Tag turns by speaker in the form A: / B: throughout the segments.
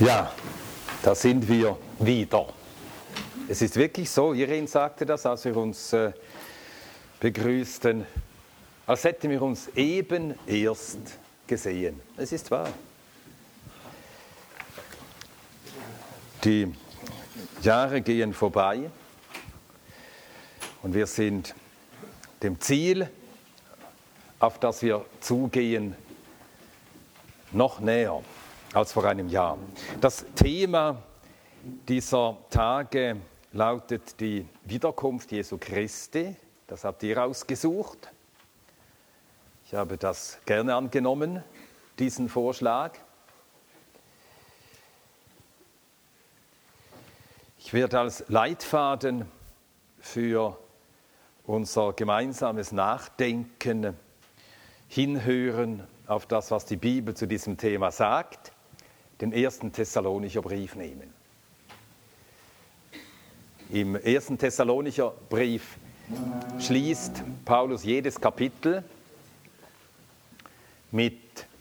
A: Ja, da sind wir wieder. Es ist wirklich so, Irene sagte das, als wir uns begrüßten, als hätten wir uns eben erst gesehen. Es ist wahr. Die Jahre gehen vorbei und wir sind dem Ziel, auf das wir zugehen, noch näher als vor einem Jahr. Das Thema dieser Tage lautet die Wiederkunft Jesu Christi. Das habt ihr ausgesucht. Ich habe das gerne angenommen, diesen Vorschlag. Ich werde als Leitfaden für unser gemeinsames Nachdenken hinhören auf das, was die Bibel zu diesem Thema sagt, den 1. Thessalonicher Brief nehmen. Im 1. Thessalonicher Brief schließt Paulus jedes Kapitel mit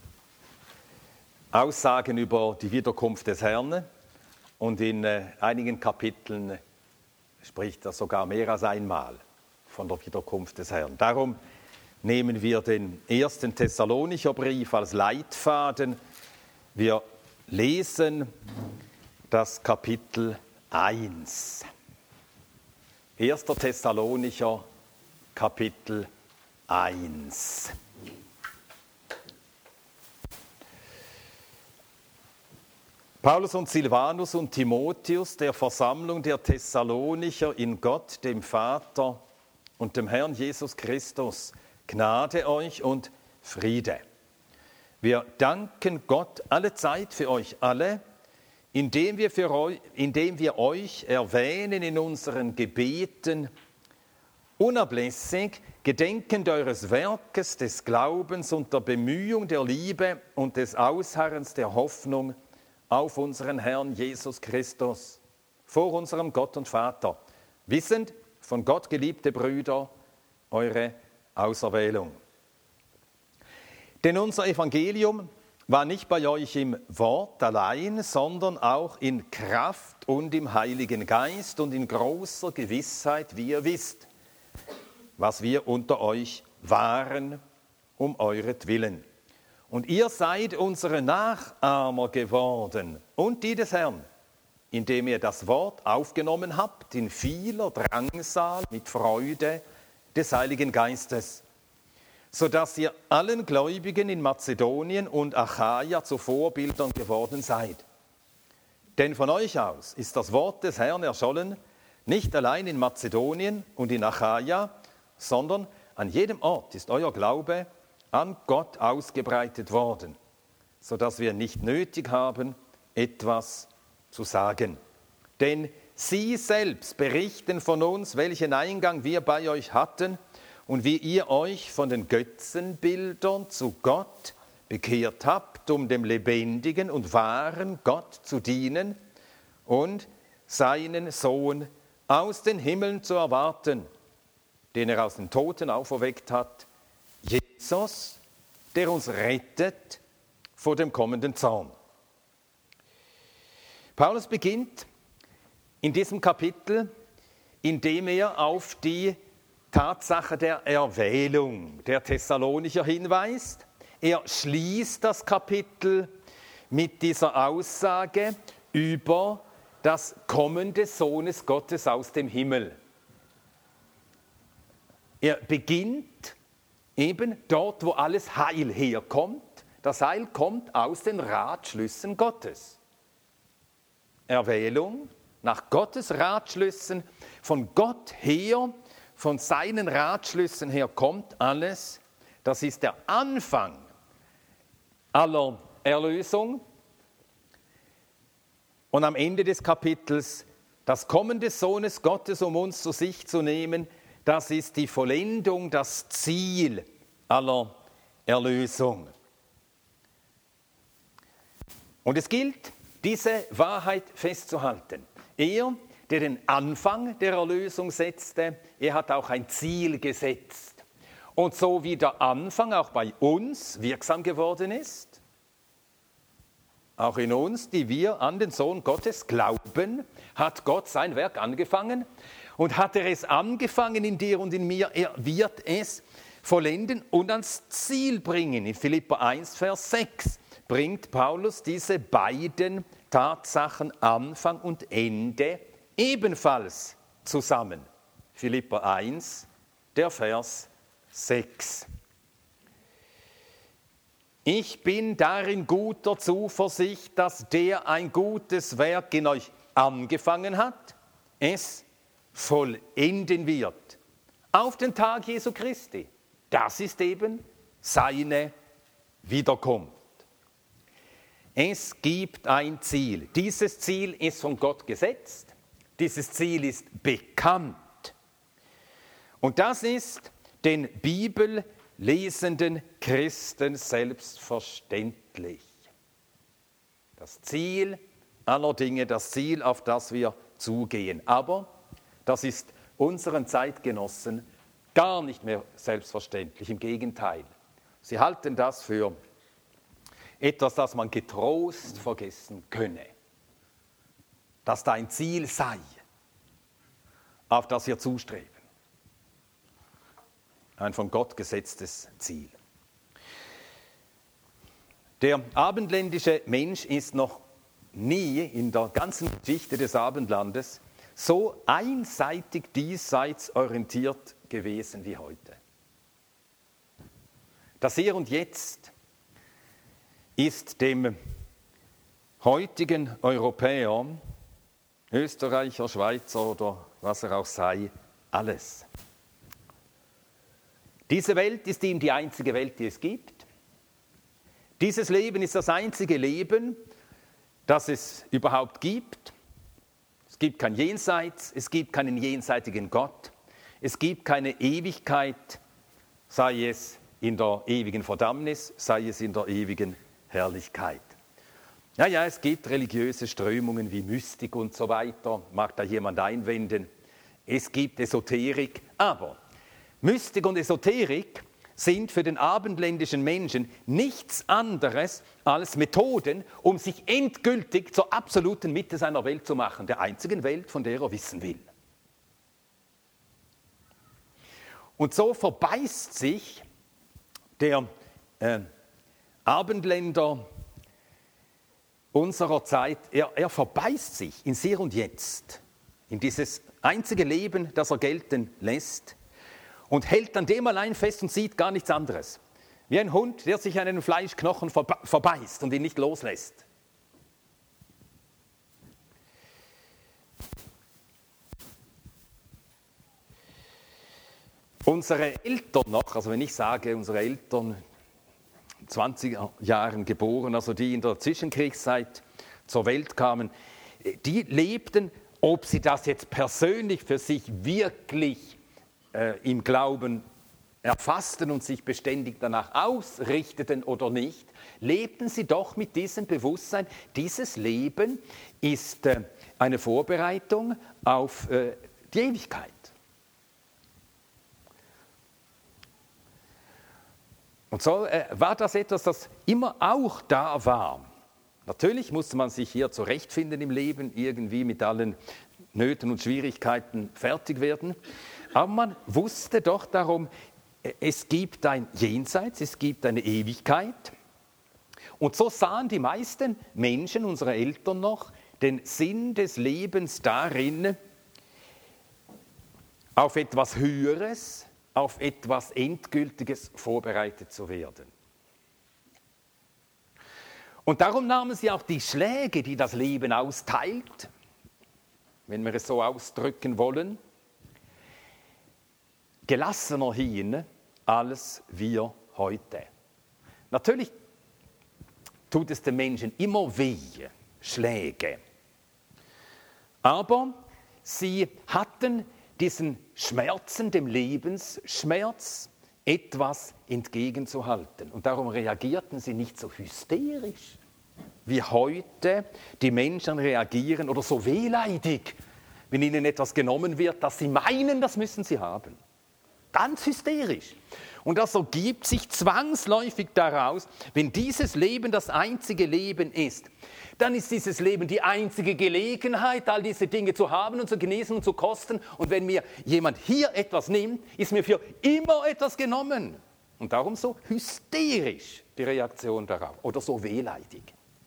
A: Aussagen über die Wiederkunft des Herrn und in einigen Kapiteln spricht er sogar mehr als einmal von der Wiederkunft des Herrn. Darum nehmen wir den 1. Thessalonicher Brief als Leitfaden. Wir lesen das Kapitel 1. 1. Thessalonicher Kapitel 1. Paulus und Silvanus und Timotheus, der Versammlung der Thessalonicher in Gott, dem Vater und dem Herrn Jesus Christus, Gnade euch und Friede. Wir danken Gott allezeit für euch alle, indem wir euch erwähnen in unseren Gebeten, unablässig gedenkend eures Werkes, des Glaubens und der Bemühung der Liebe und des Ausharrens der Hoffnung auf unseren Herrn Jesus Christus, vor unserem Gott und Vater, wissend, von Gott geliebte Brüder, eure Auserwählung. Denn unser Evangelium war nicht bei euch im Wort allein, sondern auch in Kraft und im Heiligen Geist und in großer Gewissheit, wie ihr wisst, was wir unter euch waren, um euretwillen. Und ihr seid unsere Nachahmer geworden und die des Herrn, indem ihr das Wort aufgenommen habt in vieler Drangsal mit Freude des Heiligen Geistes, sodass ihr allen Gläubigen in Mazedonien und Achaia zu Vorbildern geworden seid. Denn von euch aus ist das Wort des Herrn erschollen, nicht allein in Mazedonien und in Achaia, sondern an jedem Ort ist euer Glaube an Gott ausgebreitet worden, sodass wir nicht nötig haben, etwas zu sagen. Denn sie selbst berichten von uns, welchen Eingang wir bei euch hatten und wie ihr euch von den Götzenbildern zu Gott bekehrt habt, um dem lebendigen und wahren Gott zu dienen und seinen Sohn aus den Himmeln zu erwarten, den er aus den Toten auferweckt hat, Jesus, der uns rettet vor dem kommenden Zorn. Paulus beginnt in diesem Kapitel, indem er auf die Tatsache der Erwählung der Thessalonicher hinweist. Er schließt das Kapitel mit dieser Aussage über das Kommen des Sohnes Gottes aus dem Himmel. Er beginnt eben dort, wo alles Heil herkommt. Das Heil kommt aus den Ratschlüssen Gottes. Erwählung nach Gottes Ratschlüssen, von Gott her, von seinen Ratschlüssen her kommt alles. Das ist der Anfang aller Erlösung. Und am Ende des Kapitels, das Kommen des Sohnes Gottes, um uns zu sich zu nehmen, das ist die Vollendung, das Ziel aller Erlösung. Und es gilt, diese Wahrheit festzuhalten. Er, der den Anfang der Erlösung setzte, er hat auch ein Ziel gesetzt. Und so wie der Anfang auch bei uns wirksam geworden ist, auch in uns, die wir an den Sohn Gottes glauben, hat Gott sein Werk angefangen. Und hat er es angefangen in dir und in mir, er wird es vollenden und ans Ziel bringen. In Philipper 1, Vers 6 bringt Paulus diese beiden Tatsachen Anfang und Ende ebenfalls zusammen. Philipper 1, der Vers 6. Ich bin darin guter Zuversicht, dass der ein gutes Werk in euch angefangen hat, es vollenden wird. Auf den Tag Jesu Christi. Das ist eben seine Wiederkunft. Es gibt ein Ziel. Dieses Ziel ist von Gott gesetzt. Dieses Ziel ist bekannt. Und das ist den bibellesenden Christen selbstverständlich. Das Ziel aller Dinge, das Ziel, auf das wir zugehen. Aber das ist unseren Zeitgenossen gar nicht mehr selbstverständlich. Im Gegenteil. Sie halten das für etwas, das man getrost vergessen könne. Dass da ein Ziel sei, auf das wir zustreben. Ein von Gott gesetztes Ziel. Der abendländische Mensch ist noch nie in der ganzen Geschichte des Abendlandes so einseitig diesseits orientiert gewesen wie heute. Das Hier und Jetzt ist dem heutigen Europäer, Österreicher, Schweizer oder was er auch sei, alles. Diese Welt ist ihm die einzige Welt, die es gibt. Dieses Leben ist das einzige Leben, das es überhaupt gibt. Es gibt kein Jenseits, es gibt keinen jenseitigen Gott, es gibt keine Ewigkeit, sei es in der ewigen Verdammnis, sei es in der ewigen Herrlichkeit. Ja, es gibt religiöse Strömungen wie Mystik und so weiter, mag da jemand einwenden. Es gibt Esoterik, aber Mystik und Esoterik sind für den abendländischen Menschen nichts anderes als Methoden, um sich endgültig zur absoluten Mitte seiner Welt zu machen, der einzigen Welt, von der er wissen will. Und so verbeißt sich der Abendländer unserer Zeit, er verbeißt sich ins Hier und Jetzt, in dieses einzige Leben, das er gelten lässt, und hält an dem allein fest und sieht gar nichts anderes. Wie ein Hund, der sich an einen Fleischknochen verbeißt und ihn nicht loslässt. Unsere Eltern noch, also wenn ich sage, unsere Eltern 20er Jahren geboren, also die in der Zwischenkriegszeit zur Welt kamen, die lebten, ob sie das jetzt persönlich für sich wirklich im Glauben erfassten und sich beständig danach ausrichteten oder nicht, lebten sie doch mit diesem Bewusstsein, dieses Leben ist eine Vorbereitung auf die Ewigkeit. Und so war das etwas, das immer auch da war. Natürlich musste man sich hier zurechtfinden im Leben, irgendwie mit allen Nöten und Schwierigkeiten fertig werden. Aber man wusste doch darum, es gibt ein Jenseits, es gibt eine Ewigkeit. Und so sahen die meisten Menschen, unsere Eltern noch, den Sinn des Lebens darin, auf etwas Höheres, auf etwas Endgültiges vorbereitet zu werden. Und darum nahmen sie auch die Schläge, die das Leben austeilt, wenn wir es so ausdrücken wollen, gelassener hin als wir heute. Natürlich tut es den Menschen immer weh, Schläge. Aber sie hatten diesen Schmerzen, dem Lebensschmerz, etwas entgegenzuhalten. Und darum reagierten sie nicht so hysterisch, wie heute die Menschen reagieren, oder so wehleidig, wenn ihnen etwas genommen wird, das sie meinen, das müssen sie haben. Ganz hysterisch. Und das ergibt sich zwangsläufig daraus, wenn dieses Leben das einzige Leben ist, dann ist dieses Leben die einzige Gelegenheit, all diese Dinge zu haben und zu genießen und zu kosten. Und wenn mir jemand hier etwas nimmt, ist mir für immer etwas genommen. Und darum so hysterisch die Reaktion darauf oder so wehleidig.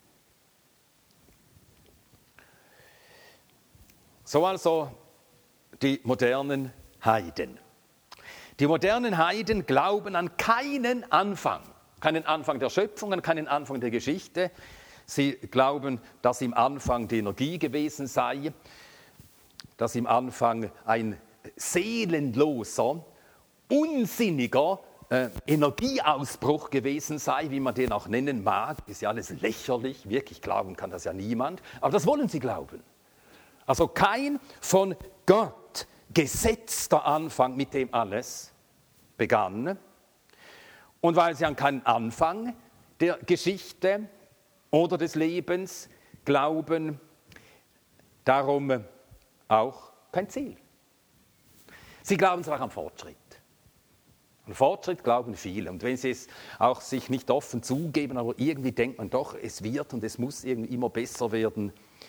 A: So also die modernen Heiden. Die modernen Heiden glauben an keinen Anfang der Schöpfung, an keinen Anfang der Geschichte. Sie glauben, dass im Anfang die Energie gewesen sei, dass im Anfang ein seelenloser, unsinniger Energieausbruch gewesen sei, wie man den auch nennen mag. Ist ja alles lächerlich, wirklich glauben kann das ja niemand, aber das wollen sie glauben. Also kein von Gott gesetzter Anfang, mit dem alles begann. Und weil sie an keinen Anfang der Geschichte oder des Lebens glauben, darum auch kein Ziel. Sie glauben zwar am Fortschritt. An Fortschritt glauben viele. Und wenn sie es auch sich nicht offen zugeben, aber irgendwie denkt man doch, es wird und es muss irgendwie immer besser werden.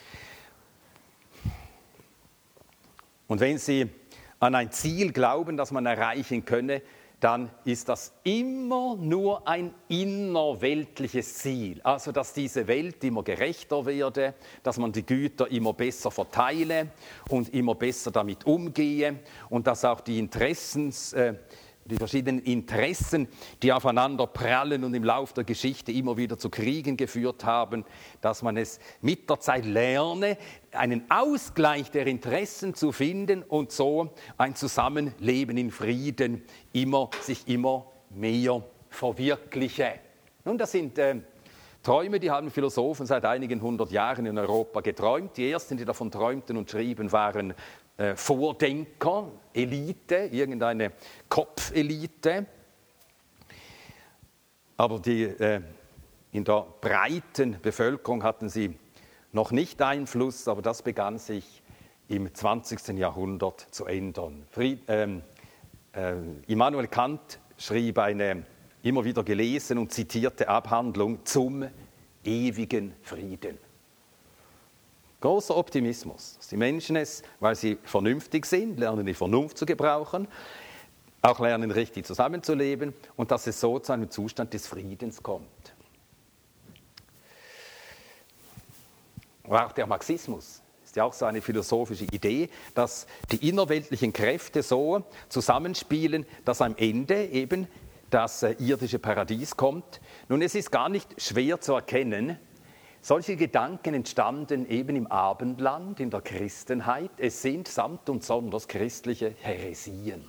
A: Und wenn sie an ein Ziel glauben, das man erreichen könne, dann ist das immer nur ein innerweltliches Ziel. Also, dass diese Welt immer gerechter werde, dass man die Güter immer besser verteile und immer besser damit umgehe und dass auch die verschiedenen Interessen, die aufeinander prallen und im Lauf der Geschichte immer wieder zu Kriegen geführt haben, dass man es mit der Zeit lerne, einen Ausgleich der Interessen zu finden und so ein Zusammenleben in Frieden sich immer mehr verwirkliche. Nun, das sind Träume, die haben Philosophen seit einigen 100 Jahren in Europa geträumt. Die ersten, die davon träumten und schrieben, waren Vordenker, Elite, irgendeine Kopfelite. Aber in der breiten Bevölkerung hatten sie noch nicht Einfluss, aber das begann sich im 20. Jahrhundert zu ändern. Immanuel Kant schrieb eine immer wieder gelesene und zitierte Abhandlung zum ewigen Frieden. Großer Optimismus. Die Menschen es, weil sie vernünftig sind, lernen die Vernunft zu gebrauchen, auch lernen richtig zusammenzuleben und dass es so zu einem Zustand des Friedens kommt. Aber auch der Marxismus ist ja auch so eine philosophische Idee, dass die innerweltlichen Kräfte so zusammenspielen, dass am Ende eben das irdische Paradies kommt. Nun, es ist gar nicht schwer zu erkennen, solche Gedanken entstanden eben im Abendland, in der Christenheit. Es sind samt und sonders christliche Häresien.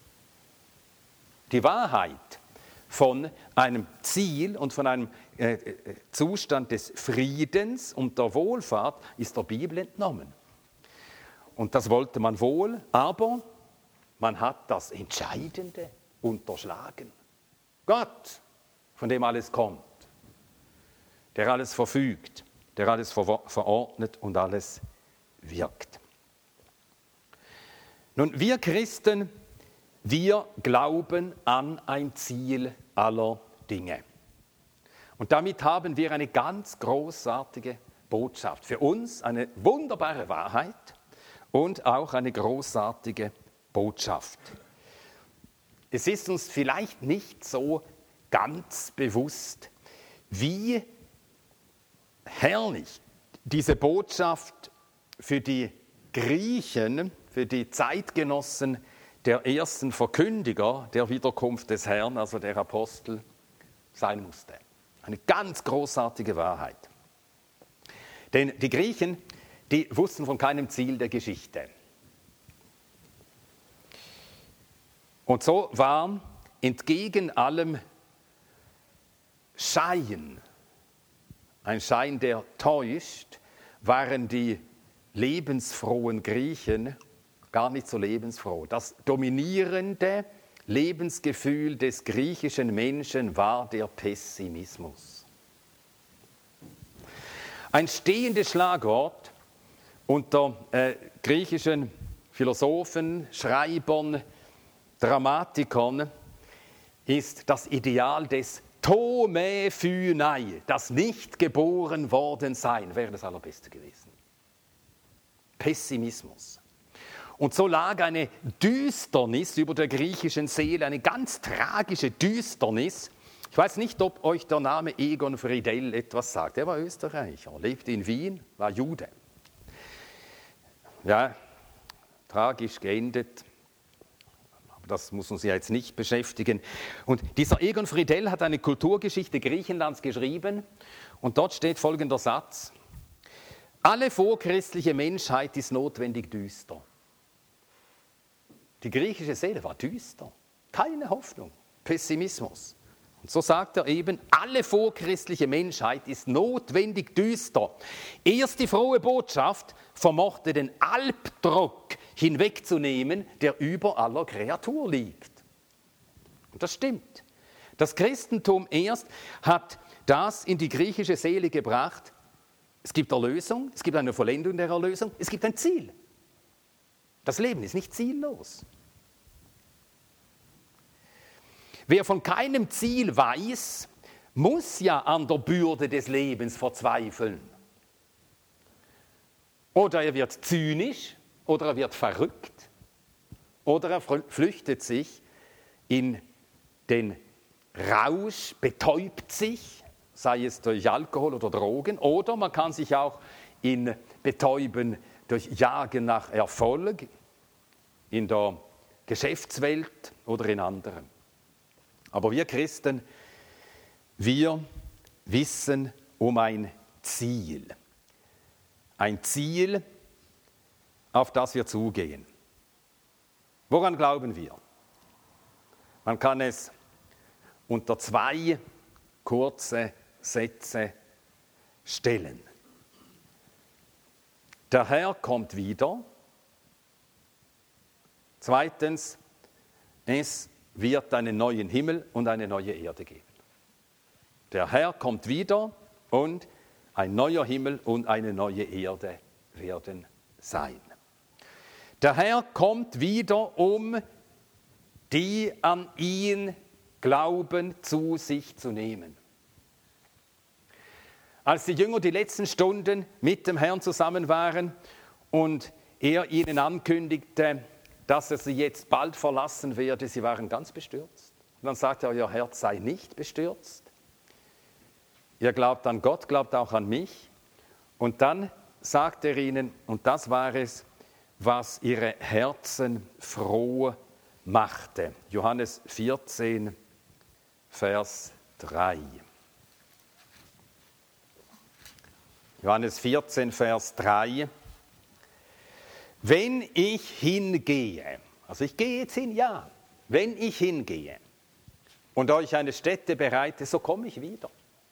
A: Die Wahrheit von einem Ziel und von einem Zustand des Friedens und der Wohlfahrt ist der Bibel entnommen. Und das wollte man wohl, aber man hat das Entscheidende unterschlagen. Gott, von dem alles kommt, der alles verfügt, der alles verordnet und alles wirkt. Nun, wir Christen, wir glauben an ein Ziel aller Dinge. Und damit haben wir eine ganz großartige Botschaft. Für uns eine wunderbare Wahrheit und auch eine großartige Botschaft. Es ist uns vielleicht nicht so ganz bewusst, wie herrlich diese Botschaft für die Griechen, für die Zeitgenossen der ersten Verkündiger der Wiederkunft des Herrn, also der Apostel, sein musste. Eine ganz großartige Wahrheit. Denn die Griechen, die wussten von keinem Ziel der Geschichte. Und so war entgegen allem Schein, ein Schein, der täuscht, waren die lebensfrohen Griechen gar nicht so lebensfroh. Das dominierende Lebensgefühl des griechischen Menschen war der Pessimismus. Ein stehendes Schlagwort unter griechischen Philosophen, Schreibern, Dramatikern ist das Ideal des Tome Phynei, das nicht geboren worden sein, wäre das Allerbeste gewesen. Pessimismus. Und so lag eine Düsternis über der griechischen Seele, eine ganz tragische Düsternis. Ich weiß nicht, ob euch der Name Egon Friedell etwas sagt. Er war Österreicher, lebte in Wien, war Jude. Ja, tragisch geendet. Das muss uns ja jetzt nicht beschäftigen. Und dieser Egon Friedell hat eine Kulturgeschichte Griechenlands geschrieben. Und dort steht folgender Satz. Alle vorchristliche Menschheit ist notwendig düster. Die griechische Seele war düster. Keine Hoffnung. Pessimismus. Und so sagt er eben, alle vorchristliche Menschheit ist notwendig düster. Erst die frohe Botschaft vermochte den Albdruck hinwegzunehmen, der über aller Kreatur liegt. Und das stimmt. Das Christentum erst hat das in die griechische Seele gebracht. Es gibt Erlösung, es gibt eine Vollendung der Erlösung, es gibt ein Ziel. Das Leben ist nicht ziellos. Wer von keinem Ziel weiß, muss ja an der Bürde des Lebens verzweifeln. Oder er wird zynisch, oder er wird verrückt, oder er flüchtet sich in den Rausch, betäubt sich, sei es durch Alkohol oder Drogen, oder man kann sich auch in betäuben durch Jagen nach Erfolg, in der Geschäftswelt oder in anderen. Aber wir Christen, wir wissen um ein Ziel. Ein Ziel, auf das wir zugehen. Woran glauben wir? Man kann es unter 2 kurze Sätze stellen. Der Herr kommt wieder. Zweitens, es wird einen neuen Himmel und eine neue Erde geben. Der Herr kommt wieder und ein neuer Himmel und eine neue Erde werden sein. Der Herr kommt wieder, um die an ihn glauben, zu sich zu nehmen. Als die Jünger die letzten Stunden mit dem Herrn zusammen waren und er ihnen ankündigte, dass er sie jetzt bald verlassen werde, sie waren ganz bestürzt. Und dann sagte er, euer Herz sei nicht bestürzt. Ihr glaubt an Gott, glaubt auch an mich. Und dann sagte er ihnen, und das war es, was ihre Herzen froh machte. Johannes 14, Vers 3. Johannes 14, Vers 3. Wenn ich hingehe, also ich gehe jetzt hin, ja, wenn ich hingehe und euch eine Stätte bereite, so komme ich wieder.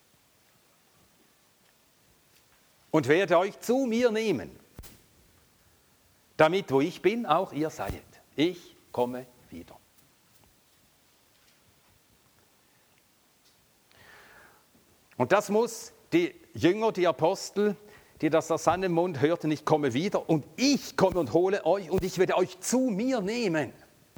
A: Und werde euch zu mir nehmen, damit, wo ich bin, auch ihr seid. Ich komme wieder. Und das muss die Jünger, die Apostel, die das aus seinem Mund hörten, ich komme wieder und ich komme und hole euch und ich werde euch zu mir nehmen.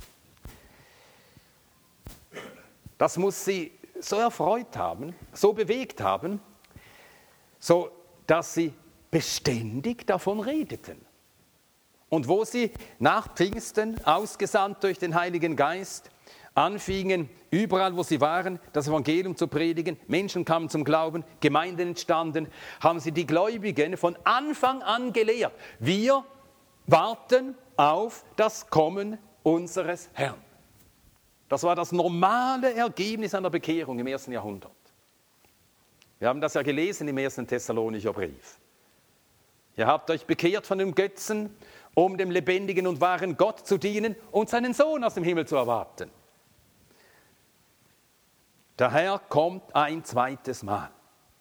A: Das muss sie so erfreut haben, so bewegt haben, so dass sie beständig davon redeten. Und wo sie nach Pfingsten, ausgesandt durch den Heiligen Geist, anfingen, überall wo sie waren, das Evangelium zu predigen, Menschen kamen zum Glauben, Gemeinden entstanden, haben sie die Gläubigen von Anfang an gelehrt. Wir warten auf das Kommen unseres Herrn. Das war das normale Ergebnis einer Bekehrung im 1. Jahrhundert. Wir haben das ja gelesen im 1. Thessalonicher Brief. Ihr habt euch bekehrt von dem Götzen, um dem lebendigen und wahren Gott zu dienen und seinen Sohn aus dem Himmel zu erwarten. Der Herr kommt ein zweites Mal.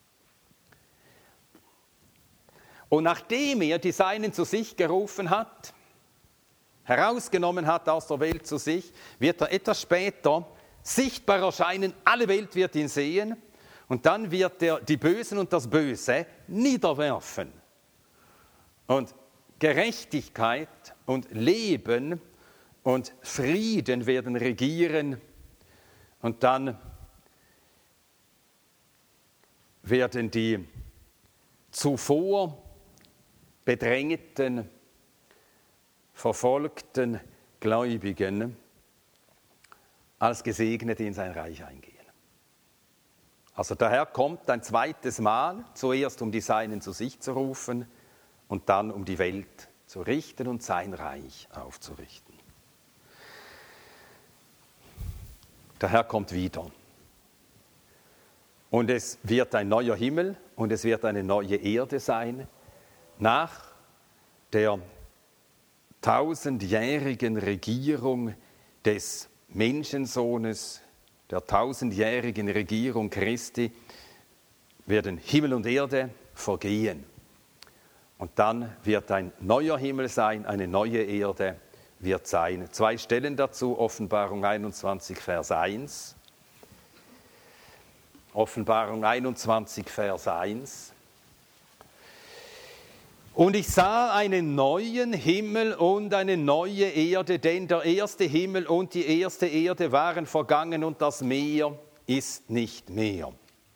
A: Und nachdem er die Seinen zu sich gerufen hat, herausgenommen hat aus der Welt zu sich, wird er etwas später sichtbar erscheinen, alle Welt wird ihn sehen und dann wird er die Bösen und das Böse niederwerfen. Und Gerechtigkeit und Leben und Frieden werden regieren Und dann werden die zuvor bedrängten, verfolgten Gläubigen als Gesegnete in sein Reich eingehen. Also der Herr kommt ein zweites Mal, zuerst um die Seinen zu sich zu rufen und dann um die Welt zu richten und sein Reich aufzurichten. Der Herr kommt wieder. Und es wird ein neuer Himmel und es wird eine neue Erde sein, nach der 1000-jährigen Regierung des Menschensohnes, der 1000-jährigen Regierung Christi, werden Himmel und Erde vergehen. Und dann wird ein neuer Himmel sein, eine neue Erde wird sein. 2 Stellen dazu, Offenbarung 21, Vers 1. Offenbarung 21, Vers 1. Und ich sah einen neuen Himmel und eine neue Erde, denn der erste Himmel und die erste Erde waren vergangen und das Meer ist nicht mehr.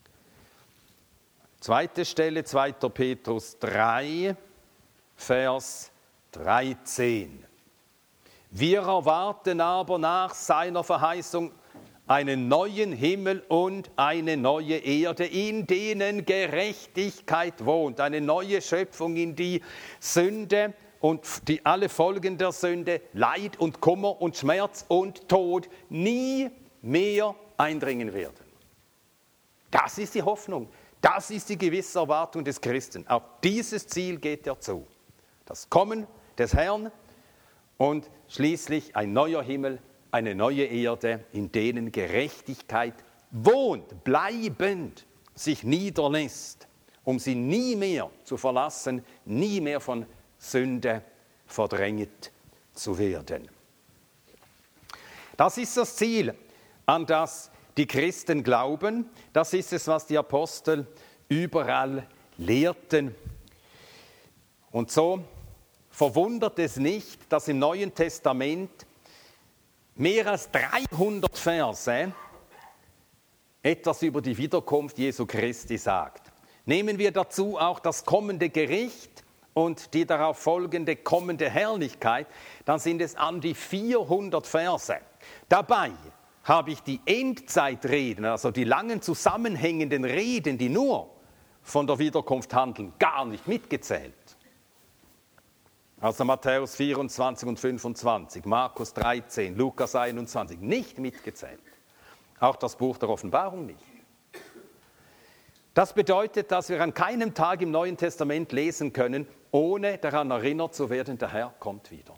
A: Zweite Stelle, 2. Petrus 3, Vers 13. Wir erwarten aber nach seiner Verheißung einen neuen Himmel und eine neue Erde, in denen Gerechtigkeit wohnt. Eine neue Schöpfung, in die Sünde und die alle Folgen der Sünde, Leid und Kummer und Schmerz und Tod nie mehr eindringen werden. Das ist die Hoffnung, das ist die gewisse Erwartung des Christen. Auf dieses Ziel geht er zu. Das Kommen des Herrn und schließlich ein neuer Himmel, eine neue Erde, in denen Gerechtigkeit wohnt, bleibend sich niederlässt, um sie nie mehr zu verlassen, nie mehr von Sünde verdrängt zu werden. Das ist das Ziel, an das die Christen glauben. Das ist es, was die Apostel überall lehrten. Und so verwundert es nicht, dass im Neuen Testament mehr als 300 Verse etwas über die Wiederkunft Jesu Christi sagt. Nehmen wir dazu auch das kommende Gericht und die darauf folgende kommende Herrlichkeit, dann sind es an die 400 Verse. Dabei habe ich die Endzeitreden, also die langen zusammenhängenden Reden, die nur von der Wiederkunft handeln, gar nicht mitgezählt. Also Matthäus 24 und 25, Markus 13, Lukas 21, nicht mitgezählt. Auch das Buch der Offenbarung nicht. Das bedeutet, dass wir an keinem Tag im Neuen Testament lesen können, ohne daran erinnert zu werden, der Herr kommt wieder.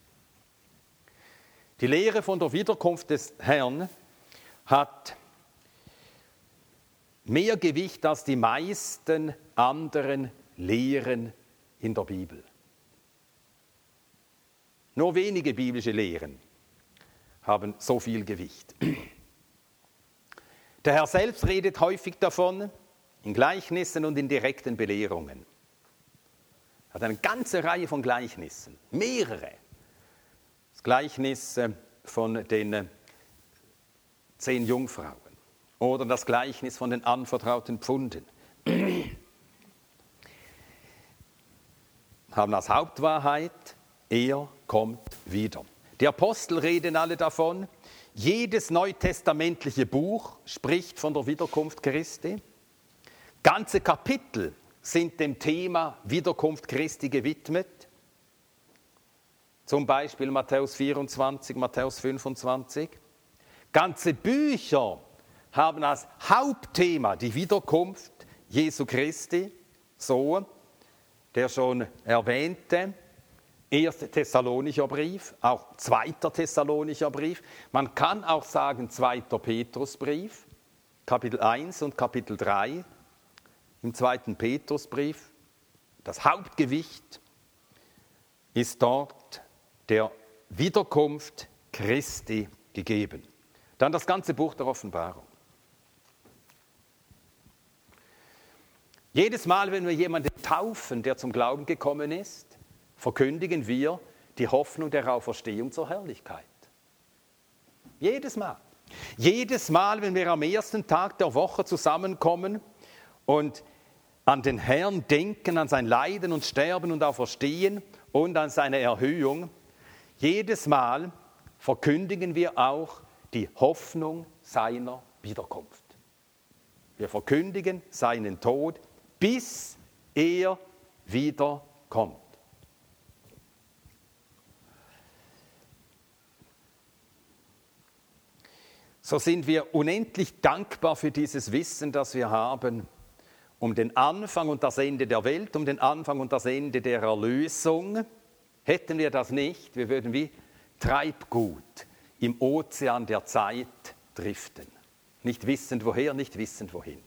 A: Die Lehre von der Wiederkunft des Herrn hat mehr Gewicht als die meisten anderen Lehren in der Bibel. Nur wenige biblische Lehren haben so viel Gewicht. Der Herr selbst redet häufig davon, in Gleichnissen und in direkten Belehrungen. Er hat eine ganze Reihe von Gleichnissen, mehrere. Das Gleichnis von den 10 Jungfrauen oder das Gleichnis von den anvertrauten Pfunden haben als Hauptwahrheit, er kommt wieder. Die Apostel reden alle davon. Jedes neutestamentliche Buch spricht von der Wiederkunft Christi. Ganze Kapitel sind dem Thema Wiederkunft Christi gewidmet. Zum Beispiel Matthäus 24, Matthäus 25. Ganze Bücher haben als Hauptthema die Wiederkunft Jesu Christi. So der schon erwähnte 1. Thessalonicher Brief, auch 2. Thessalonicher Brief. Man kann auch sagen 2. Petrusbrief, Kapitel 1 und Kapitel 3. Im 2. Petrusbrief, das Hauptgewicht ist dort der Wiederkunft Christi gegeben. Dann das ganze Buch der Offenbarung. Jedes Mal, wenn wir jemanden taufen, der zum Glauben gekommen ist, verkündigen wir die Hoffnung der Auferstehung zur Herrlichkeit. Jedes Mal. Jedes Mal, wenn wir am ersten Tag der Woche zusammenkommen und an den Herrn denken, an sein Leiden und Sterben und Auferstehen und an seine Erhöhung, jedes Mal verkündigen wir auch die Hoffnung seiner Wiederkunft. Wir verkündigen seinen Tod, bis er wiederkommt. So sind wir unendlich dankbar für dieses Wissen, das wir haben, um den Anfang und das Ende der Welt, um den Anfang und das Ende der Erlösung. Hätten wir das nicht, wir würden wie Treibgut im Ozean der Zeit driften. Nicht wissend woher, nicht wissend wohin.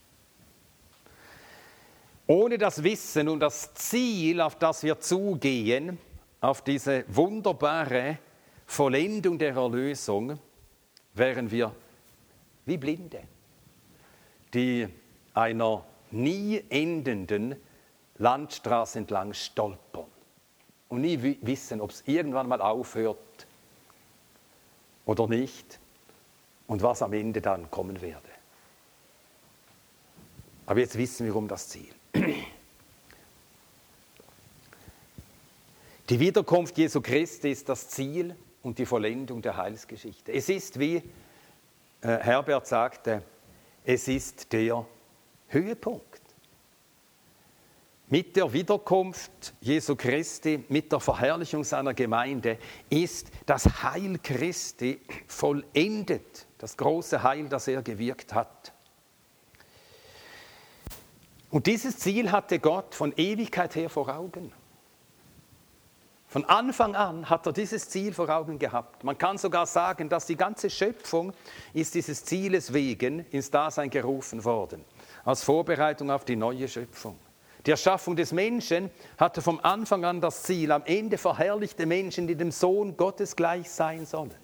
A: Ohne das Wissen und das Ziel, auf das wir zugehen, auf diese wunderbare Vollendung der Erlösung, wären wir wie Blinde, die einer nie endenden Landstraße entlang stolpern und nie wissen, ob es irgendwann mal aufhört oder nicht und was am Ende dann kommen werde. Aber jetzt wissen wir um das Ziel. Die Wiederkunft Jesu Christi ist das Ziel und die Vollendung der Heilsgeschichte. Es ist, wie Herbert sagte, es ist der Höhepunkt. Mit der Wiederkunft Jesu Christi, mit der Verherrlichung seiner Gemeinde ist das Heil Christi vollendet, das große Heil, das er gewirkt hat. Und dieses Ziel hatte Gott von Ewigkeit her vor Augen. Von Anfang an hat er dieses Ziel vor Augen gehabt. Man kann sogar sagen, dass die ganze Schöpfung ist dieses Zieles wegen ins Dasein gerufen worden, als Vorbereitung auf die neue Schöpfung. Die Erschaffung des Menschen hatte vom Anfang an das Ziel, am Ende verherrlichte Menschen, die dem Sohn Gottes gleich sein sollen.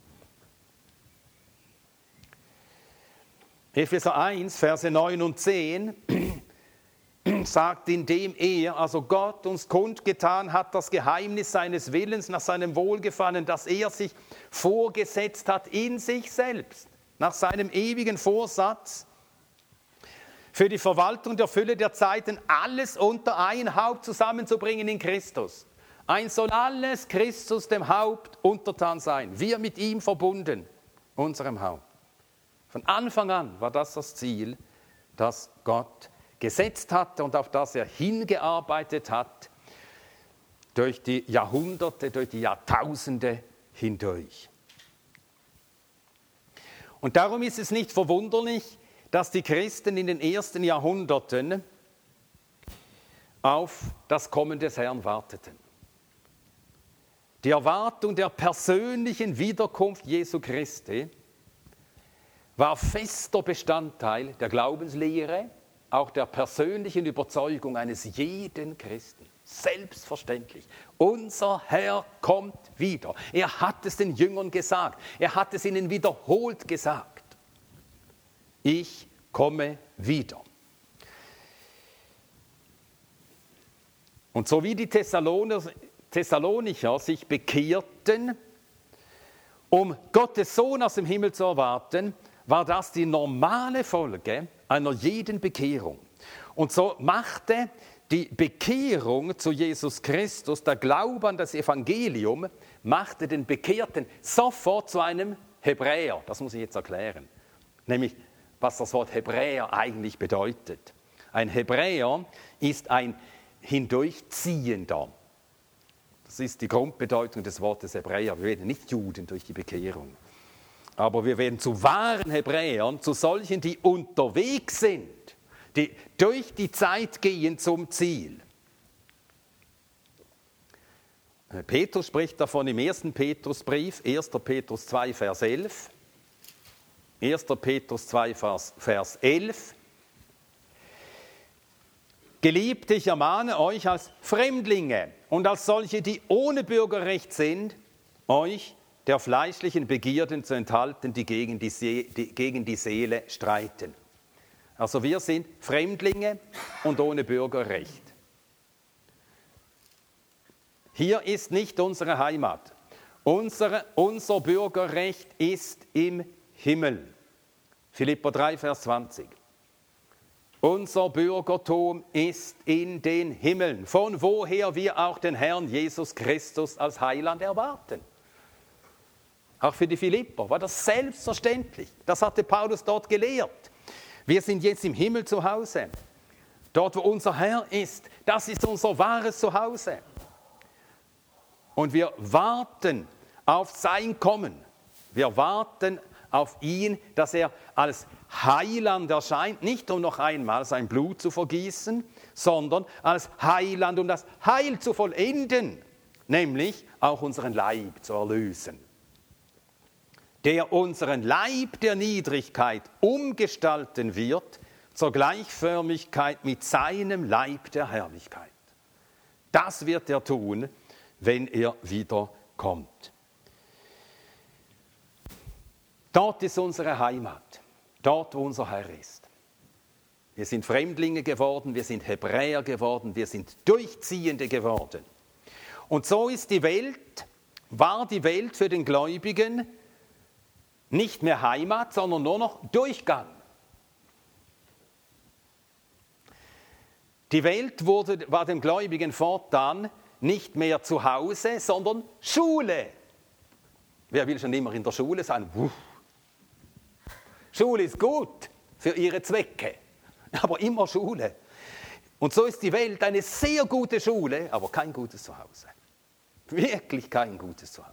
A: Epheser 1, Verse 9 und 10 sagt, indem er, also Gott, uns kundgetan hat, das Geheimnis seines Willens nach seinem Wohlgefallen, das er sich vorgesetzt hat in sich selbst, nach seinem ewigen Vorsatz, für die Verwaltung der Fülle der Zeiten alles unter ein Haupt zusammenzubringen in Christus. Ein soll alles Christus dem Haupt untertan sein, wir mit ihm verbunden, unserem Haupt. Von Anfang an war das Ziel, das Gott gesetzt hatte und auf das er hingearbeitet hat, durch die Jahrhunderte, durch die Jahrtausende hindurch. Und darum ist es nicht verwunderlich, dass die Christen in den ersten Jahrhunderten auf das Kommen des Herrn warteten. Die Erwartung der persönlichen Wiederkunft Jesu Christi war fester Bestandteil der Glaubenslehre, auch der persönlichen Überzeugung eines jeden Christen. Selbstverständlich. Unser Herr kommt wieder. Er hat es den Jüngern gesagt. Er hat es ihnen wiederholt gesagt. Ich komme wieder. Und so wie die Thessalonicher sich bekehrten, um Gottes Sohn aus dem Himmel zu erwarten, war das die normale Folge einer jeden Bekehrung. Und so machte die Bekehrung zu Jesus Christus, der Glaube an das Evangelium, machte den Bekehrten sofort zu einem Hebräer. Das muss ich jetzt erklären. Nämlich, was das Wort Hebräer eigentlich bedeutet. Ein Hebräer ist ein Hindurchziehender. Das ist die Grundbedeutung des Wortes Hebräer. Wir werden nicht Juden durch die Bekehrung. Aber wir werden zu wahren Hebräern, zu solchen, die unterwegs sind, die durch die Zeit gehen zum Ziel. Petrus spricht davon im 1. Petrusbrief, 1. Petrus 2, Vers 11. 1. Petrus 2, Vers 11. Geliebte, ich ermahne euch als Fremdlinge und als solche, die ohne Bürgerrecht sind, euch der fleischlichen Begierden zu enthalten, die gegen die Seele streiten. Also wir sind Fremdlinge und ohne Bürgerrecht. Hier ist nicht unsere Heimat. Unser Bürgerrecht ist im Himmel. Philipper 3, Vers 20. Unser Bürgertum ist in den Himmeln, von woher wir auch den Herrn Jesus Christus als Heiland erwarten. Auch für die Philipper war das selbstverständlich. Das hatte Paulus dort gelehrt. Wir sind jetzt im Himmel zu Hause. Dort, wo unser Herr ist, das ist unser wahres Zuhause. Und wir warten auf sein Kommen. Wir warten auf ihn, dass er als Heiland erscheint, nicht um noch einmal sein Blut zu vergießen, sondern als Heiland, um das Heil zu vollenden, nämlich auch unseren Leib zu erlösen. Der unseren Leib der Niedrigkeit umgestalten wird zur Gleichförmigkeit mit seinem Leib der Herrlichkeit. Das wird er tun, wenn er wiederkommt. Dort ist unsere Heimat, dort, wo unser Herr ist. Wir sind Fremdlinge geworden, wir sind Hebräer geworden, wir sind Durchziehende geworden. Und so ist war die Welt für den Gläubigen nicht mehr Heimat, sondern nur noch Durchgang. Die Welt war dem Gläubigen fortan nicht mehr zu Hause, sondern Schule. Wer will schon immer in der Schule sein? Schule ist gut für ihre Zwecke, aber immer Schule. Und so ist die Welt eine sehr gute Schule, aber kein gutes Zuhause. Wirklich kein gutes Zuhause.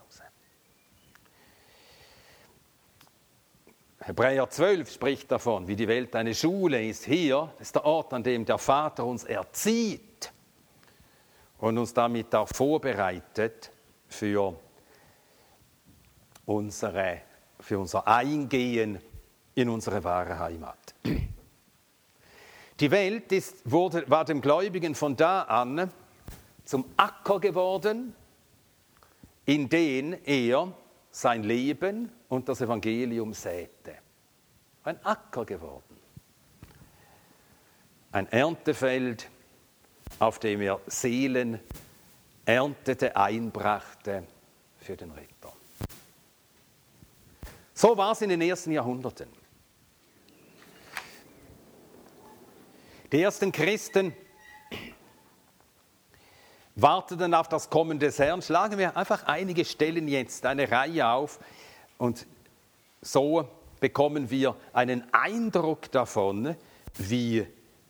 A: Hebräer 12 spricht davon, wie die Welt eine Schule ist. Hier ist der Ort, an dem der Vater uns erzieht und uns damit auch vorbereitet für unser Eingehen in unsere wahre Heimat. Die Welt war dem Gläubigen von da an zum Acker geworden, in den er sein Leben und das Evangelium säte. Ein Acker geworden. Ein Erntefeld, auf dem er Seelen erntete, einbrachte für den Ritter. So war es in den ersten Jahrhunderten. Die ersten Christen warteten auf das Kommen des Herrn. Schlagen wir einfach einige Stellen jetzt, eine Reihe auf, und so bekommen wir einen Eindruck davon, wie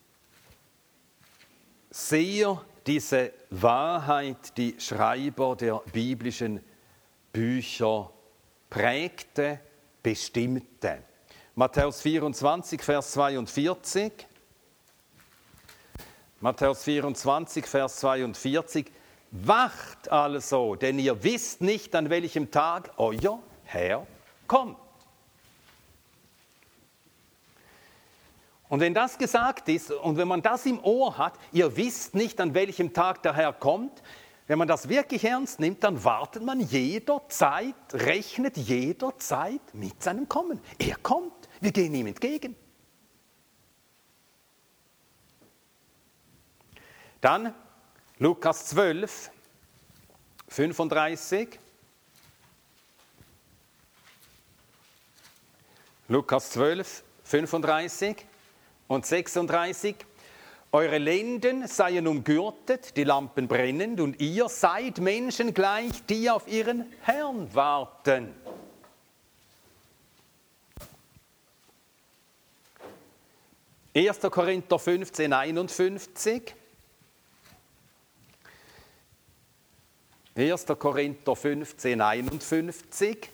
A: sehr diese Wahrheit die Schreiber der biblischen Bücher prägte, bestimmte. Matthäus 24, Vers 42. Matthäus 24, Vers 42. Wacht also, denn ihr wisst nicht, an welchem Tag euer Herr kommt. Und wenn das gesagt ist und wenn man das im Ohr hat, ihr wisst nicht, an welchem Tag der Herr kommt, wenn man das wirklich ernst nimmt, dann wartet man jederzeit, rechnet jederzeit mit seinem Kommen. Er kommt, wir gehen ihm entgegen. Dann Lukas 12, 35. Lukas 12, 35 und 36. Eure Lenden seien umgürtet, die Lampen brennend, und ihr seid Menschen gleich, die auf ihren Herrn warten. Erster Korinther 15, 51. 1. Korinther 15, 51.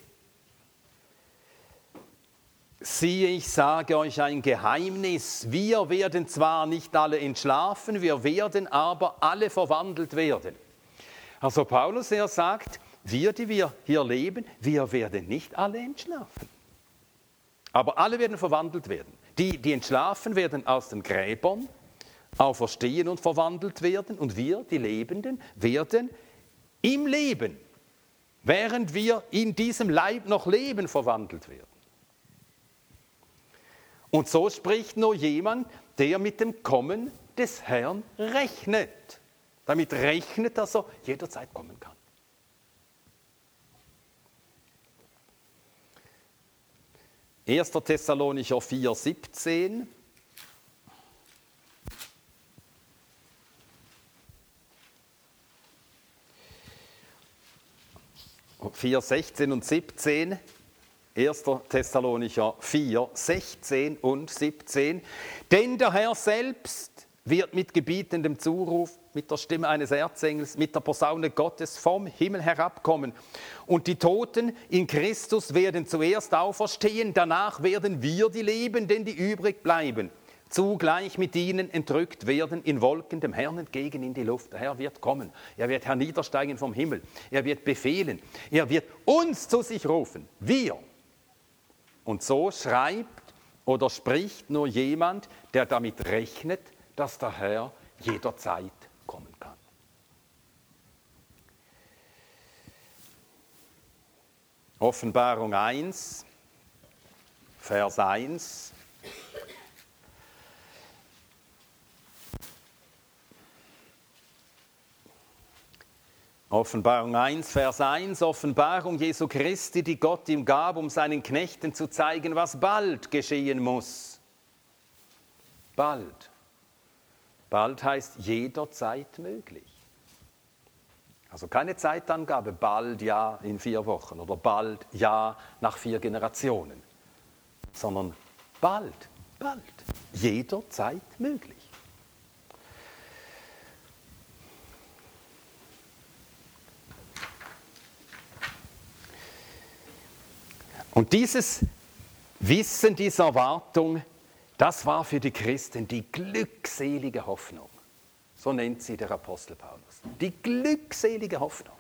A: Siehe, ich sage euch ein Geheimnis, wir werden zwar nicht alle entschlafen, wir werden aber alle verwandelt werden. Also Paulus, er sagt, wir, die wir hier leben, wir werden nicht alle entschlafen. Aber alle werden verwandelt werden. Die entschlafen, werden aus den Gräbern auferstehen und verwandelt werden. Und wir, die Lebenden, werden im Leben, während wir in diesem Leib noch leben, verwandelt werden. Und so spricht nur jemand, der mit dem Kommen des Herrn rechnet. Damit rechnet, dass er jederzeit kommen kann. 1. Thessalonicher 4, 17. Vers 16 und 17. 1. Thessalonicher 4, 16 und 17. Denn der Herr selbst wird mit gebietendem Zuruf, mit der Stimme eines Erzengels, mit der Posaune Gottes vom Himmel herabkommen. Und die Toten in Christus werden zuerst auferstehen, danach werden wir die Lebenden, die übrig bleiben, zugleich mit ihnen entrückt werden in Wolken dem Herrn entgegen in die Luft. Der Herr wird kommen, er wird herniedersteigen vom Himmel, er wird befehlen, er wird uns zu sich rufen, wir. Und so schreibt oder spricht nur jemand, der damit rechnet, dass der Herr jederzeit kommen kann. Offenbarung 1, Vers 1. Offenbarung 1, Vers 1, Offenbarung Jesu Christi, die Gott ihm gab, um seinen Knechten zu zeigen, was bald geschehen muss. Bald. Bald heißt jederzeit möglich. Also keine Zeitangabe, bald ja in 4 Wochen oder bald ja nach 4 Generationen, sondern bald, jederzeit möglich. Und dieses Wissen, diese Erwartung, das war für die Christen die glückselige Hoffnung. So nennt sie der Apostel Paulus. Die glückselige Hoffnung.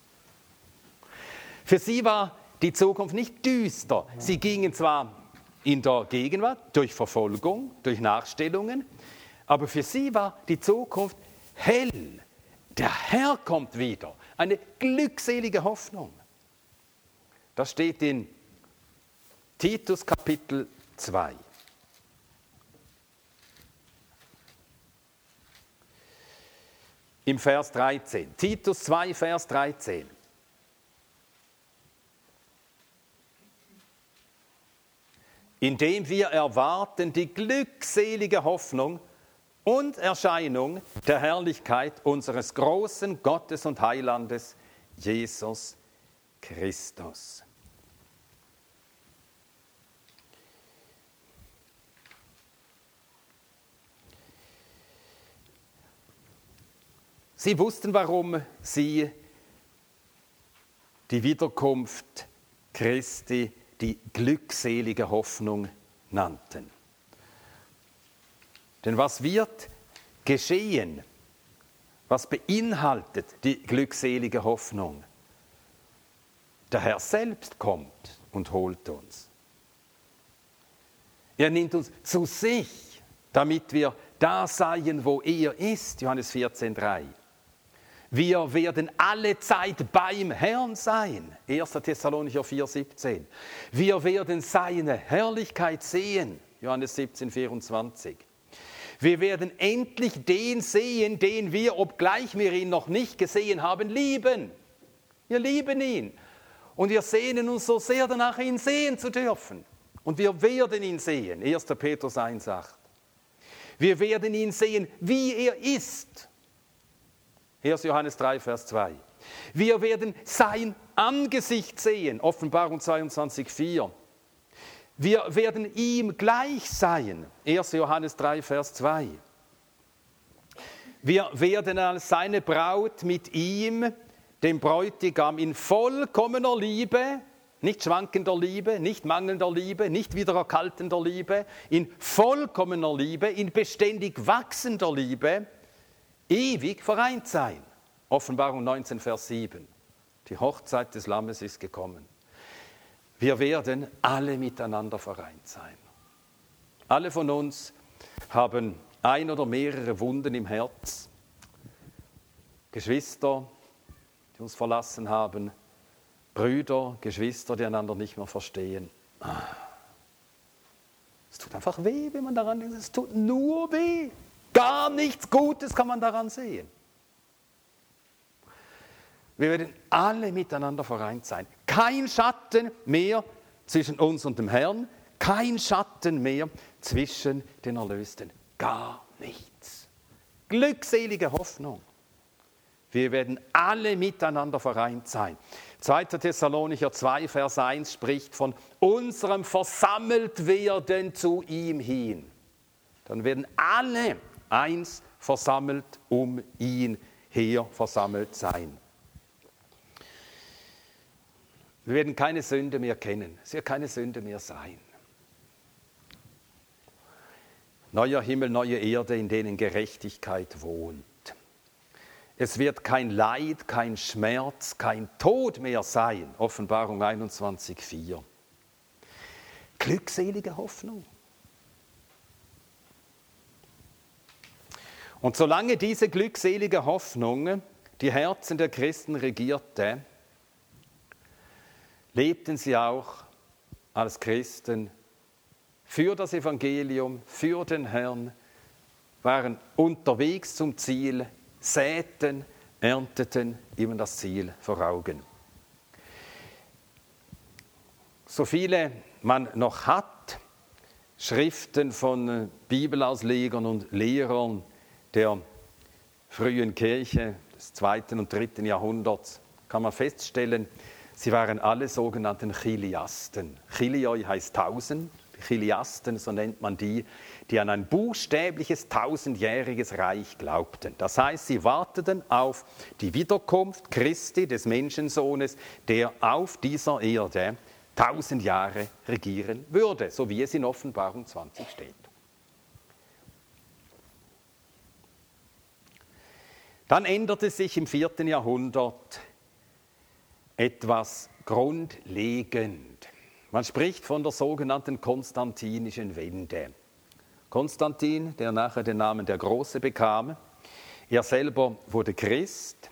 A: Für sie war die Zukunft nicht düster. Sie gingen zwar in der Gegenwart durch Verfolgung, durch Nachstellungen, aber für sie war die Zukunft hell. Der Herr kommt wieder. Eine glückselige Hoffnung. Das steht in Titus Kapitel 2. Im Vers 13. Titus 2, Vers 13. Indem wir erwarten die glückselige Hoffnung und Erscheinung der Herrlichkeit unseres großen Gottes und Heilandes, Jesus Christus. Sie wussten, warum sie die Wiederkunft Christi die glückselige Hoffnung nannten. Denn was wird geschehen? Was beinhaltet die glückselige Hoffnung? Der Herr selbst kommt und holt uns. Er nimmt uns zu sich, damit wir da seien, wo er ist. Johannes 14,3. Wir werden alle Zeit beim Herrn sein. 1. Thessalonicher 4,17. Wir werden seine Herrlichkeit sehen. Johannes 17,24. Wir werden endlich den sehen, den wir, obgleich wir ihn noch nicht gesehen haben, lieben. Wir lieben ihn. Und wir sehnen uns so sehr danach, ihn sehen zu dürfen. Und wir werden ihn sehen. 1. Petrus 1,8. Wir werden ihn sehen, wie er ist. 1. Johannes 3, Vers 2. Wir werden sein Angesicht sehen. Offenbarung 22, 4. Wir werden ihm gleich sein. 1. Johannes 3, Vers 2. Wir werden als seine Braut mit ihm, dem Bräutigam, in vollkommener Liebe, nicht schwankender Liebe, nicht mangelnder Liebe, nicht wieder erkaltender Liebe, in vollkommener Liebe, in beständig wachsender Liebe, ewig vereint sein. Offenbarung 19, Vers 7. Die Hochzeit des Lammes ist gekommen. Wir werden alle miteinander vereint sein. Alle von uns haben ein oder mehrere Wunden im Herz. Geschwister, die uns verlassen haben. Brüder, Geschwister, die einander nicht mehr verstehen. Es tut einfach weh, wenn man daran denkt. Es tut nur weh. Gar nichts Gutes kann man daran sehen. Wir werden alle miteinander vereint sein. Kein Schatten mehr zwischen uns und dem Herrn. Kein Schatten mehr zwischen den Erlösten. Gar nichts. Glückselige Hoffnung. Wir werden alle miteinander vereint sein. 2. Thessalonicher 2, Vers 1 spricht von unserem Versammeltwerden zu ihm hin. Dann werden alle eins versammelt um ihn her versammelt sein. Wir werden keine Sünde mehr kennen. Es wird keine Sünde mehr sein. Neuer Himmel, neue Erde, in denen Gerechtigkeit wohnt. Es wird kein Leid, kein Schmerz, kein Tod mehr sein. Offenbarung 21,4. Glückselige Hoffnung. Und solange diese glückselige Hoffnung die Herzen der Christen regierte, lebten sie auch als Christen für das Evangelium, für den Herrn, waren unterwegs zum Ziel, säten, ernteten immer das Ziel vor Augen. So viele man noch hat, Schriften von Bibelauslegern und Lehrern der frühen Kirche des 2. und 3. Jahrhunderts, kann man feststellen, sie waren alle sogenannten Chiliasten. Chilioi heißt 1000, Chiliasten, so nennt man die an ein buchstäbliches 1000-jähriges Reich glaubten. Das heißt, sie warteten auf die Wiederkunft Christi, des Menschensohnes, der auf dieser Erde 1000 Jahre regieren würde, so wie es in Offenbarung 20 steht. Dann änderte sich im 4. Jahrhundert etwas grundlegend. Man spricht von der sogenannten konstantinischen Wende. Konstantin, der nachher den Namen der Große bekam, er selber wurde Christ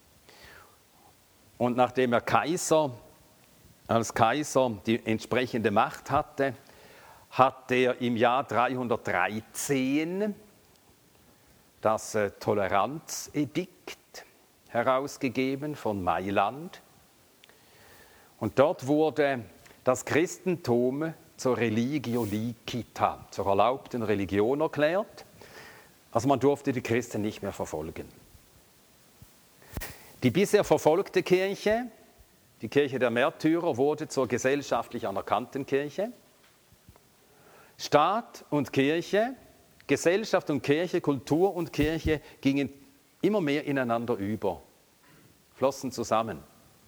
A: und nachdem er als Kaiser die entsprechende Macht hatte, hat er im Jahr 313 das Toleranzedikt herausgegeben von Mailand. Und dort wurde das Christentum zur Religio licita, zur erlaubten Religion erklärt. Also man durfte die Christen nicht mehr verfolgen. Die bisher verfolgte Kirche, die Kirche der Märtyrer, wurde zur gesellschaftlich anerkannten Kirche. Staat und Kirche, Gesellschaft und Kirche, Kultur und Kirche gingen immer mehr ineinander über, flossen zusammen.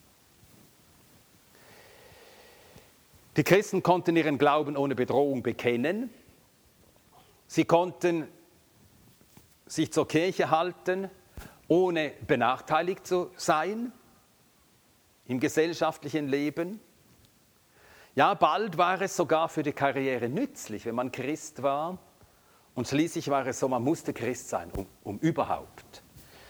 A: Die Christen konnten ihren Glauben ohne Bedrohung bekennen. Sie konnten sich zur Kirche halten, ohne benachteiligt zu sein im gesellschaftlichen Leben. Ja, bald war es sogar für die Karriere nützlich, wenn man Christ war. Und schließlich war es so, man musste Christ sein, um überhaupt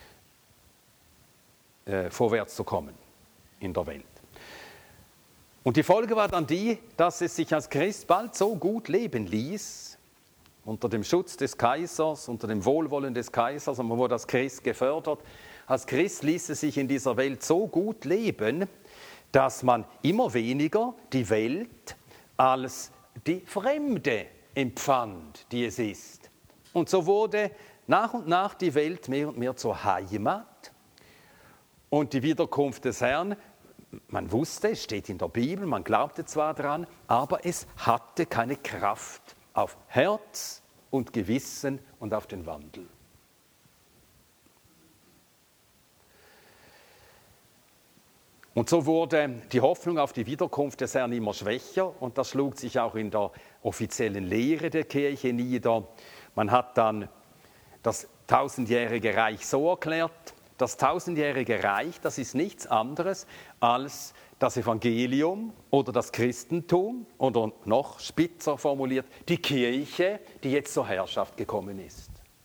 A: vorwärts zu kommen in der Welt. Und die Folge war dann die, dass es sich als Christ bald so gut leben ließ, unter dem Schutz des Kaisers, unter dem Wohlwollen des Kaisers, und man wurde als Christ gefördert. Als Christ ließ es sich in dieser Welt so gut leben, dass man immer weniger die Welt als die Fremde empfand, die es ist. Und so wurde nach und nach die Welt mehr und mehr zur Heimat. Und die Wiederkunft des Herrn, man wusste, es steht in der Bibel, man glaubte zwar daran, aber es hatte keine Kraft auf Herz und Gewissen und auf den Wandel. Und so wurde die Hoffnung auf die Wiederkunft des Herrn immer schwächer und das schlug sich auch in der offiziellen Lehre der Kirche nieder. Man hat dann das 1000-jährige Reich so erklärt: Das 1000-jährige Reich, das ist nichts anderes als das Evangelium oder das Christentum oder noch spitzer formuliert, die Kirche, die jetzt zur Herrschaft gekommen ist.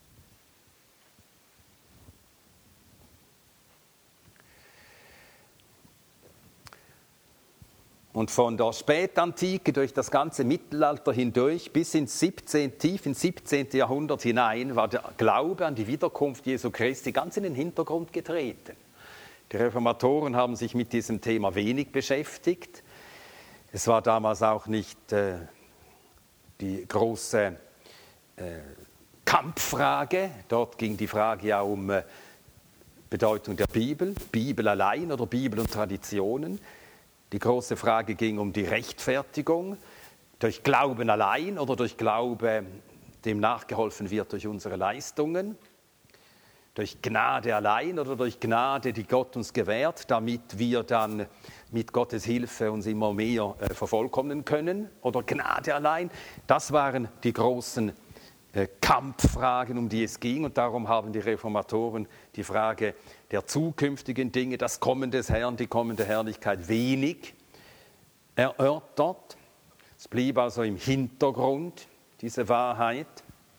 A: Und von der Spätantike durch das ganze Mittelalter hindurch bis tief ins 17. Jahrhundert hinein war der Glaube an die Wiederkunft Jesu Christi ganz in den Hintergrund getreten. Die Reformatoren haben sich mit diesem Thema wenig beschäftigt. Es war damals auch nicht die große Kampffrage. Dort ging die Frage ja um Bedeutung der Bibel, Bibel allein oder Bibel und Traditionen. Die große Frage ging um die Rechtfertigung, durch Glauben allein oder durch Glaube, dem nachgeholfen wird durch unsere Leistungen, durch Gnade allein oder durch Gnade, die Gott uns gewährt, damit wir dann mit Gottes Hilfe uns immer mehr vervollkommnen können, oder Gnade allein. Das waren die großen Kampffragen, um die es ging, und darum haben die Reformatoren die Frage der zukünftigen Dinge, das Kommen des Herrn, die kommende Herrlichkeit wenig erörtert. Es blieb also im Hintergrund, diese Wahrheit.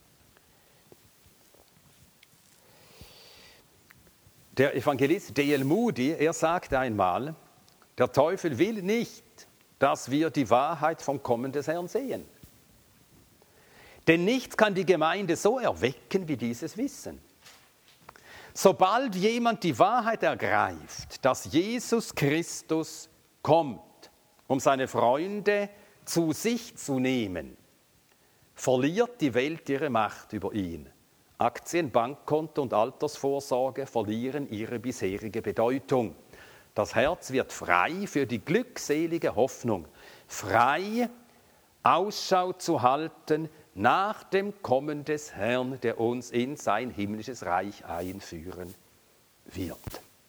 A: Der Evangelist D.L. Moody, er sagte einmal, der Teufel will nicht, dass wir die Wahrheit vom Kommen des Herrn sehen. Denn nichts kann die Gemeinde so erwecken wie dieses Wissen. Sobald jemand die Wahrheit ergreift, dass Jesus Christus kommt, um seine Freunde zu sich zu nehmen, verliert die Welt ihre Macht über ihn. Aktien, Bankkonto und Altersvorsorge verlieren ihre bisherige Bedeutung. Das Herz wird frei für die glückselige Hoffnung, frei Ausschau zu halten nach dem Kommen des Herrn, der uns in sein himmlisches Reich einführen wird.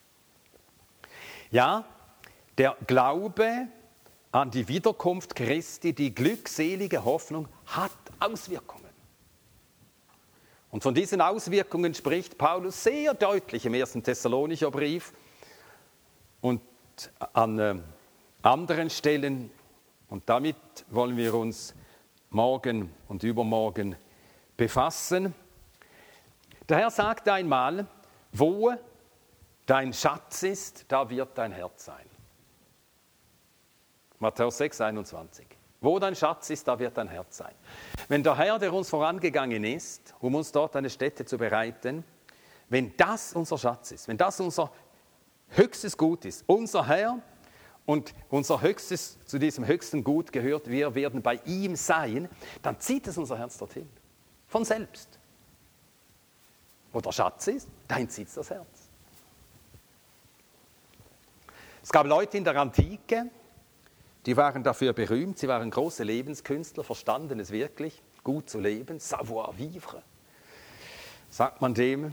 A: Ja, der Glaube an die Wiederkunft Christi, die glückselige Hoffnung, hat Auswirkungen. Und von diesen Auswirkungen spricht Paulus sehr deutlich im 1. Thessalonicher Brief und an anderen Stellen. Und damit wollen wir uns morgen und übermorgen befassen. Der Herr sagte einmal, wo dein Schatz ist, da wird dein Herz sein. Matthäus 6, 21. Wo dein Schatz ist, da wird dein Herz sein. Wenn der Herr, der uns vorangegangen ist, um uns dort eine Stätte zu bereiten, wenn das unser Schatz ist, wenn das unser höchstes Gut ist, unser Herr und unser höchstes, zu diesem höchsten Gut gehört, wir werden bei ihm sein, dann zieht es unser Herz dorthin. Von selbst. Wo der Schatz ist, dahin zieht es das Herz. Es gab Leute in der Antike, die waren dafür berühmt, sie waren große Lebenskünstler, verstanden es wirklich, gut zu leben, savoir vivre, sagt man dem.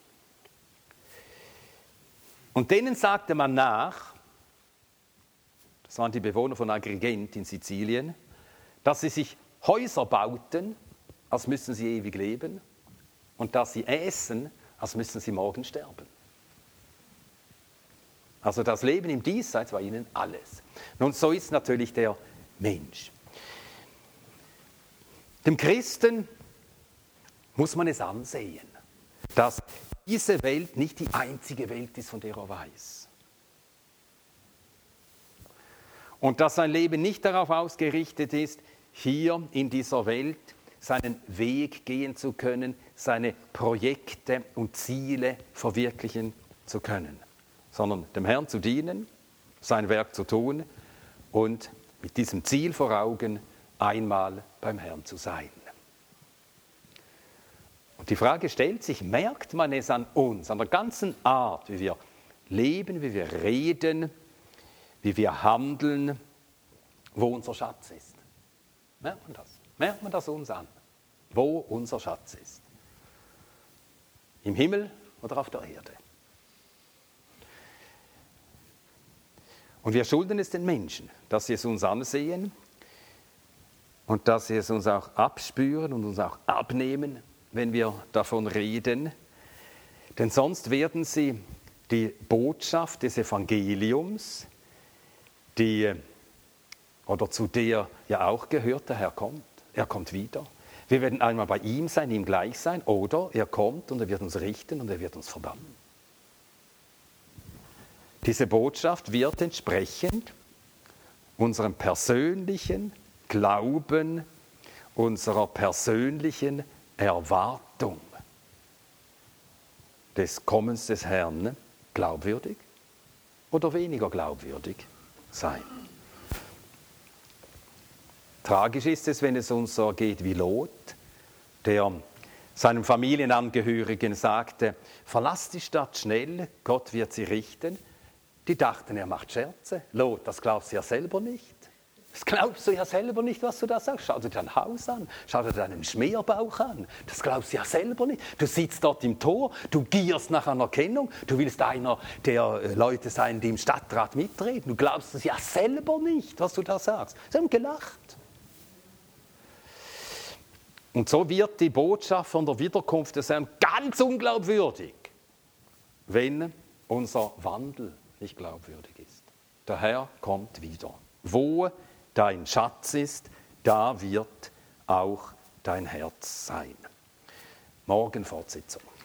A: Und denen sagte man nach, das waren die Bewohner von Agrigent in Sizilien, dass sie sich Häuser bauten, als müssten sie ewig leben, und dass sie äßen, als müssten sie morgen sterben. Also das Leben im Diesseits war ihnen alles. Nun, so ist natürlich der Mensch. Dem Christen muss man es ansehen, dass diese Welt nicht die einzige Welt ist, von der er weiß. Und dass sein Leben nicht darauf ausgerichtet ist, hier in dieser Welt seinen Weg gehen zu können, seine Projekte und Ziele verwirklichen zu können, sondern dem Herrn zu dienen, sein Werk zu tun und mit diesem Ziel vor Augen einmal beim Herrn zu sein. Und die Frage stellt sich, merkt man es an uns, an der ganzen Art, wie wir leben, wie wir reden, wie wir handeln, wo unser Schatz ist? Merkt man das? Merkt man das uns an, wo unser Schatz ist? Im Himmel oder auf der Erde? Und wir schulden es den Menschen, dass sie es uns ansehen und dass sie es uns auch abspüren und uns auch abnehmen, wenn wir davon reden. Denn sonst werden sie die Botschaft des Evangeliums, zu der ja auch gehört, der Herr kommt. Er kommt wieder. Wir werden einmal bei ihm sein, ihm gleich sein, oder er kommt und er wird uns richten und er wird uns verbannen. Diese Botschaft wird entsprechend unserem persönlichen Glauben, unserer persönlichen Erwartung des Kommens des Herrn glaubwürdig oder weniger glaubwürdig sein. Tragisch ist es, wenn es uns so geht wie Lot, der seinem Familienangehörigen sagte, verlass die Stadt schnell, Gott wird sie richten. Die dachten, er macht Scherze. Lot, das glaubst du ja selber nicht. Das glaubst du ja selber nicht, was du da sagst. Schau dir dein Haus an, schau dir deinen Schmierbauch an. Das glaubst du ja selber nicht. Du sitzt dort im Tor, du gierst nach Anerkennung, du willst einer der Leute sein, die im Stadtrat mitreden. Du glaubst es ja selber nicht, was du da sagst. Sie haben gelacht. Und so wird die Botschaft von der Wiederkunft des Herrn ganz unglaubwürdig, wenn unser Wandel nicht glaubwürdig ist. Der Herr kommt wieder. Wo dein Schatz ist, da wird auch dein Herz sein. Morgen Fortsetzung.